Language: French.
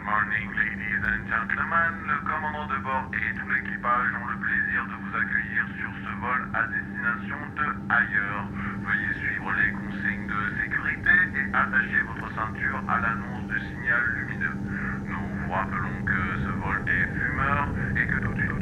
morning, ladies and gentlemen. Le commandant de bord et tout l'équipage ont le plaisir de vous accueillir sur ce vol à destination de ailleurs. Veuillez suivre les consignes de sécurité et attachez votre ceinture à l'annonce du signal lumineux. Nous vous rappelons que ce vol est fumeur et que toute une